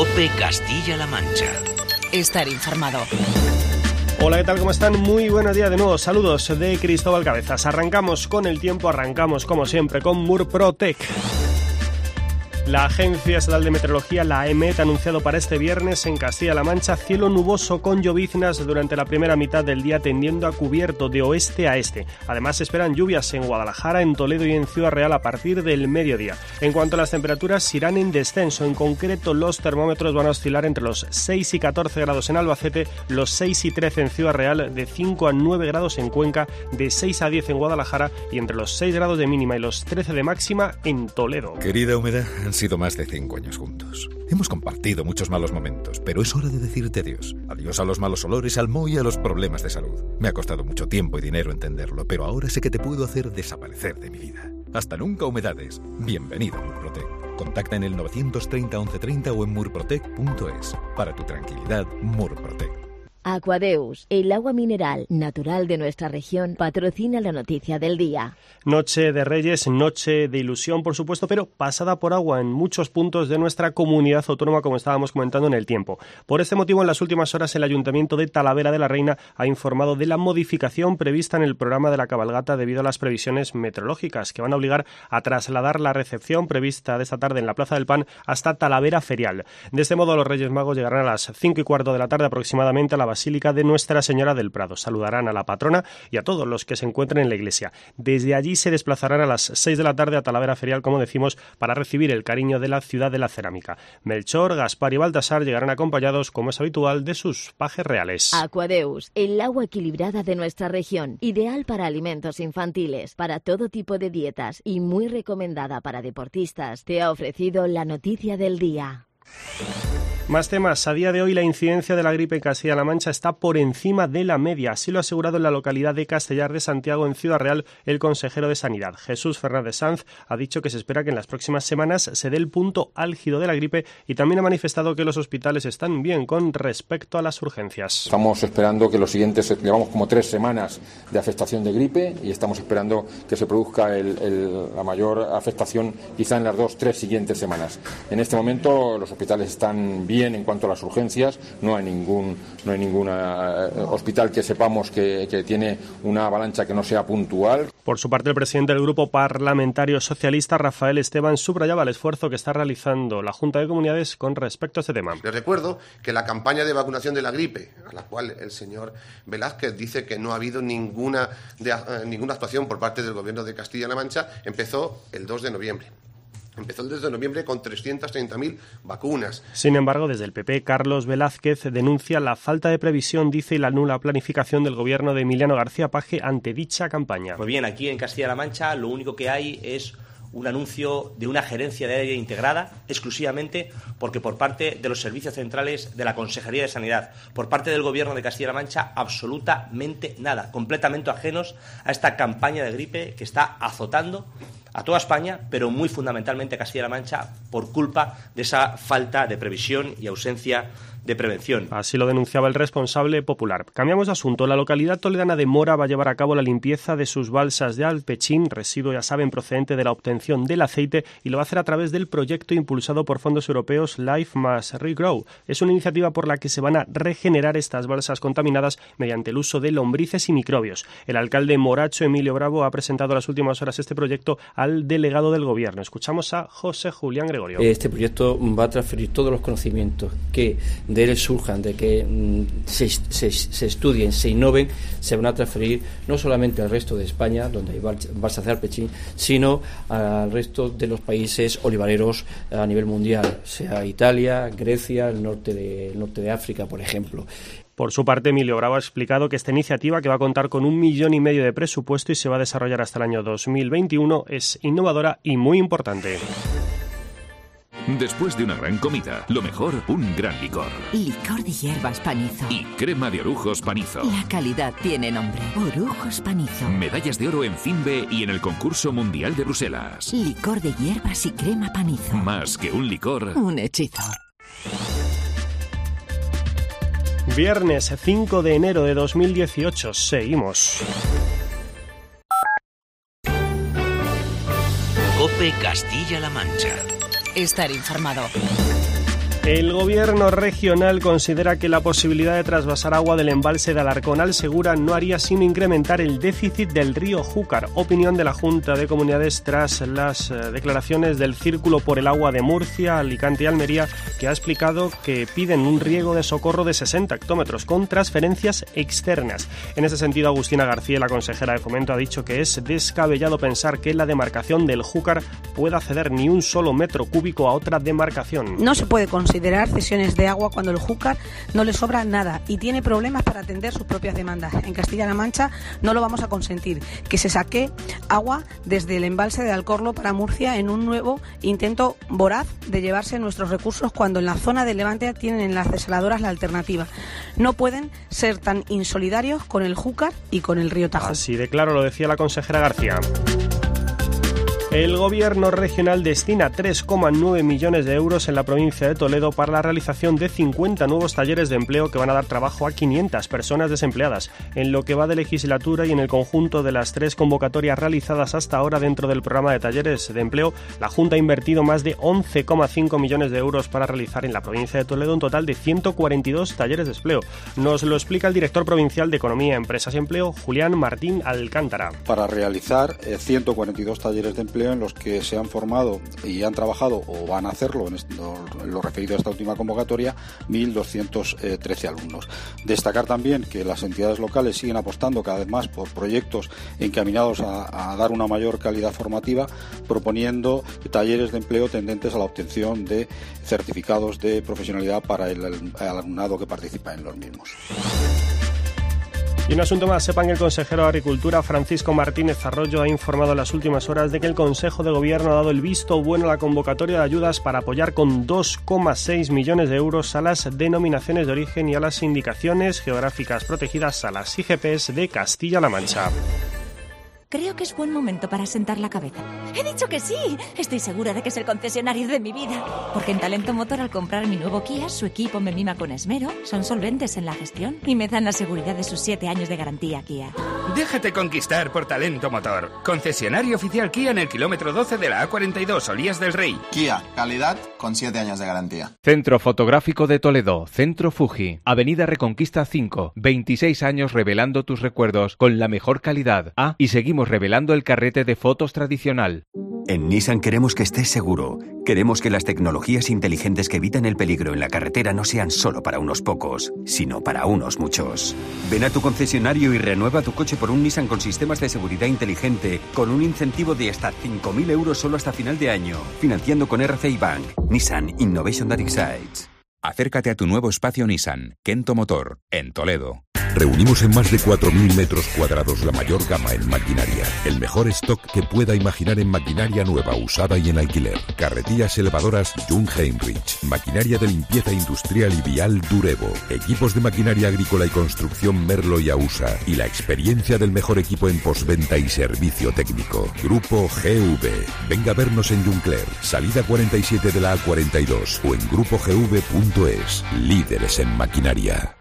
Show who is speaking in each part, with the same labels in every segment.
Speaker 1: COPE Castilla-La Mancha.
Speaker 2: Estar informado.
Speaker 3: Hola, ¿qué tal? ¿Cómo están? Muy buenos días de nuevo. Saludos de Cristóbal Cabezas. Arrancamos con el tiempo, arrancamos como siempre con Murprotec. La Agencia Estatal de Meteorología, la AEMET, ha anunciado para este viernes en Castilla-La Mancha cielo nuboso con lloviznas durante la primera mitad del día tendiendo a cubierto de oeste a este. Además se esperan lluvias en Guadalajara, en Toledo y en Ciudad Real a partir del mediodía. En cuanto a las temperaturas, irán en descenso. En concreto, los termómetros van a oscilar entre los 6 y 14 grados en Albacete, los 6 y 13 en Ciudad Real, de 5 a 9 grados en Cuenca, de 6 a 10 en Guadalajara y entre los 6 grados de mínima y los 13 de máxima en Toledo.
Speaker 4: Querida Humedad, han sido más de 5 años juntos. Hemos compartido muchos malos momentos, pero es hora de decirte adiós. Adiós a los malos olores, al moho y a los problemas de salud. Me ha costado mucho tiempo y dinero entenderlo, pero ahora sé que te puedo hacer desaparecer de mi vida. Hasta nunca, Humedades. Bienvenido a Murprotec. Contacta en el 930 1130 o en murprotec.es. Para tu tranquilidad, Murprotec.
Speaker 5: Aquadeus, el agua mineral natural de nuestra región, patrocina la noticia del día.
Speaker 3: Noche de Reyes, noche de ilusión, por supuesto, pero pasada por agua en muchos puntos de nuestra comunidad autónoma, como estábamos comentando en el tiempo. Por este motivo, en las últimas horas, el Ayuntamiento de Talavera de la Reina ha informado de la modificación prevista en el programa de la cabalgata debido a las previsiones meteorológicas, que van a obligar a trasladar la recepción prevista de esta tarde en la Plaza del Pan hasta Talavera Ferial. De este modo, los Reyes Magos llegarán a las 5:15 de la tarde aproximadamente a la Basílica de Nuestra Señora del Prado. Saludarán a la patrona y a todos los que se encuentren en la iglesia. Desde allí se desplazarán a las 6 de la tarde a Talavera Ferial, como decimos, para recibir el cariño de la ciudad de la cerámica. Melchor, Gaspar y Baltasar llegarán acompañados, como es habitual, de sus pajes reales.
Speaker 5: Aquadeus, el agua equilibrada de nuestra región, ideal para alimentos infantiles, para todo tipo de dietas y muy recomendada para deportistas, te ha ofrecido la noticia del día.
Speaker 3: Más temas. A día de hoy la incidencia de la gripe en Castilla-La Mancha está por encima de la media. Así lo ha asegurado en la localidad de Castellar de Santiago, en Ciudad Real, el consejero de Sanidad. Jesús Fernández Sanz ha dicho que se espera que en las próximas semanas se dé el punto álgido de la gripe y también ha manifestado que los hospitales están bien con respecto a las urgencias.
Speaker 6: Estamos esperando que los siguientes, llevamos como 3 semanas de afectación de gripe y estamos esperando que se produzca la mayor afectación quizá en las 2-3 siguientes semanas. En este momento los hospitales están bien en cuanto a las urgencias, no hay ningún hospital que sepamos que tiene una avalancha que no sea puntual.
Speaker 3: Por su parte, el presidente del Grupo Parlamentario Socialista, Rafael Esteban, subrayaba el esfuerzo que está realizando la Junta de Comunidades con respecto a este tema.
Speaker 7: Les recuerdo que la campaña de vacunación de la gripe, a la cual el señor Velázquez dice que no ha habido ninguna actuación por parte del Gobierno de Castilla-La Mancha, empezó el 2 de noviembre. Empezó el 2 de noviembre con 330.000 vacunas.
Speaker 3: Sin embargo, desde el PP, Carlos Velázquez denuncia la falta de previsión, dice, y la nula planificación del gobierno de Emiliano García Paje ante dicha campaña.
Speaker 8: Pues bien, aquí en Castilla-La Mancha lo único que hay es un anuncio de una gerencia de área integrada exclusivamente porque por parte de los servicios centrales de la Consejería de Sanidad, por parte del Gobierno de Castilla-La Mancha, absolutamente nada, completamente ajenos a esta campaña de gripe que está azotando a toda España, pero muy fundamentalmente a Castilla-La Mancha por culpa de esa falta de previsión y ausencia de prevención.
Speaker 3: Así lo denunciaba el responsable popular. Cambiamos de asunto. La localidad toledana de Mora va a llevar a cabo la limpieza de sus balsas de alpechín, residuo, ya saben, procedente de la obtención del aceite, y lo va a hacer a través del proyecto impulsado por fondos europeos Life Must Regrow. Es una iniciativa por la que se van a regenerar estas balsas contaminadas mediante el uso de lombrices y microbios. El alcalde moracho, Emilio Bravo, ha presentado en las últimas horas este proyecto al delegado del gobierno. Escuchamos a José Julián Gregorio.
Speaker 9: Este proyecto va a transferir todos los conocimientos que de él surjan, de que se estudien, se innoven, se van a transferir no solamente al resto de España, donde hay balsas de alpechín, sino al resto de los países olivareros a nivel mundial, sea Italia, Grecia, el norte de África, por ejemplo.
Speaker 3: Por su parte, Emilio Bravo ha explicado que esta iniciativa, que va a contar con 1,5 millones de presupuesto y se va a desarrollar hasta el año 2021, es innovadora y muy importante.
Speaker 10: Después de una gran comida, lo mejor, un gran licor.
Speaker 2: Licor de hierbas Panizo.
Speaker 10: Y crema de orujos Panizo.
Speaker 2: La calidad tiene nombre. Orujos Panizo.
Speaker 10: Medallas de oro en FINBE y en el concurso mundial de Bruselas.
Speaker 2: Licor de hierbas y crema Panizo.
Speaker 10: Más que un licor,
Speaker 2: un hechizo.
Speaker 3: Viernes 5 de enero de 2018. Seguimos.
Speaker 1: COPE Castilla-La Mancha.
Speaker 2: Estar informado.
Speaker 3: El gobierno regional considera que la posibilidad de trasvasar agua del embalse de Alarcón al Segura no haría sino incrementar el déficit del río Júcar. Opinión de la Junta de Comunidades tras las declaraciones del Círculo por el Agua de Murcia, Alicante y Almería, que ha explicado que piden un riego de socorro de 60 hectómetros con transferencias externas. En ese sentido, Agustina García, la consejera de Fomento, ha dicho que es descabellado pensar que la demarcación del Júcar pueda ceder ni un solo metro cúbico a otra demarcación.
Speaker 1: No se puede considerar cesiones de agua cuando el Júcar no le sobra nada y tiene problemas para atender sus propias demandas. En Castilla-La Mancha no lo vamos a consentir, que se saque agua desde el embalse de Alcorlo para Murcia en un nuevo intento voraz de llevarse nuestros recursos cuando en la zona de Levante tienen en las desaladoras la alternativa. No pueden ser tan insolidarios con el Júcar y con el río Tajo.
Speaker 3: Así de claro lo decía la consejera García. El gobierno regional destina 3,9 millones de euros en la provincia de Toledo para la realización de 50 nuevos talleres de empleo que van a dar trabajo a 500 personas desempleadas. En lo que va de legislatura y en el conjunto de las 3 convocatorias realizadas hasta ahora dentro del programa de talleres de empleo, la Junta ha invertido más de 11,5 millones de euros para realizar en la provincia de Toledo un total de 142 talleres de empleo. Nos lo explica el director provincial de Economía, Empresas y Empleo, Julián Martín Alcántara.
Speaker 11: Para realizar 142 talleres de empleo en los que se han formado y han trabajado o van a hacerlo, en lo referido a esta última convocatoria, 1.213 alumnos. Destacar también que las entidades locales siguen apostando cada vez más por proyectos encaminados a dar una mayor calidad formativa, proponiendo talleres de empleo tendentes a la obtención de certificados de profesionalidad para el alumnado que participa en los mismos.
Speaker 3: Y un asunto más, sepan que el consejero de Agricultura, Francisco Martínez Arroyo, ha informado en las últimas horas de que el Consejo de Gobierno ha dado el visto bueno a la convocatoria de ayudas para apoyar con 2,6 millones de euros a las denominaciones de origen y a las indicaciones geográficas protegidas, a las IGPs de Castilla-La Mancha.
Speaker 12: Creo que es buen momento para sentar la cabeza. ¡He dicho que sí! Estoy segura de que es el concesionario de mi vida. Porque en Talento Motor, al comprar mi nuevo Kia, su equipo me mima con esmero, son solventes en la gestión y me dan la seguridad de sus 7 años de garantía Kia.
Speaker 13: Déjate conquistar por Talento Motor. Concesionario oficial Kia en el kilómetro 12 de la A42, Olías del Rey.
Speaker 14: Kia, calidad con 7 años de garantía.
Speaker 15: Centro Fotográfico de Toledo, Centro Fuji, Avenida Reconquista 5, 26 años revelando tus recuerdos con la mejor calidad. Y seguimos revelando el carrete de fotos tradicional.
Speaker 16: En Nissan queremos que estés seguro. Queremos que las tecnologías inteligentes que evitan el peligro en la carretera no sean solo para unos pocos, sino para unos muchos. Ven a tu concesionario y renueva tu coche por un Nissan con sistemas de seguridad inteligente, con un incentivo de hasta 5.000 euros solo hasta final de año, financiando con RCI Bank. Nissan Innovation That Excites.
Speaker 10: Acércate a tu nuevo espacio Nissan, Kento Motor, en Toledo.
Speaker 17: Reunimos en más de 4.000 metros cuadrados la mayor gama en maquinaria. El mejor stock que pueda imaginar en maquinaria nueva, usada y en alquiler. Carretillas elevadoras Jung Heinrich. Maquinaria de limpieza industrial y vial Durevo. Equipos de maquinaria agrícola y construcción Merlo y Ausa. Y la experiencia del mejor equipo en postventa y servicio técnico. Grupo GV. Venga a vernos en Juncler, salida 47 de la A42 o en grupogv.es. Líderes en maquinaria.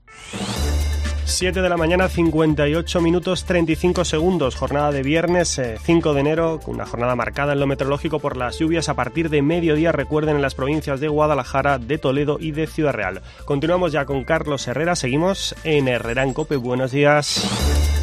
Speaker 3: 7 de la mañana, 58 minutos 35 segundos, jornada de viernes 5 de enero, una jornada marcada en lo meteorológico por las lluvias a partir de mediodía, recuerden, en las provincias de Guadalajara, de Toledo y de Ciudad Real. Continuamos ya con Carlos Herrera, seguimos en Herrera en COPE, buenos días.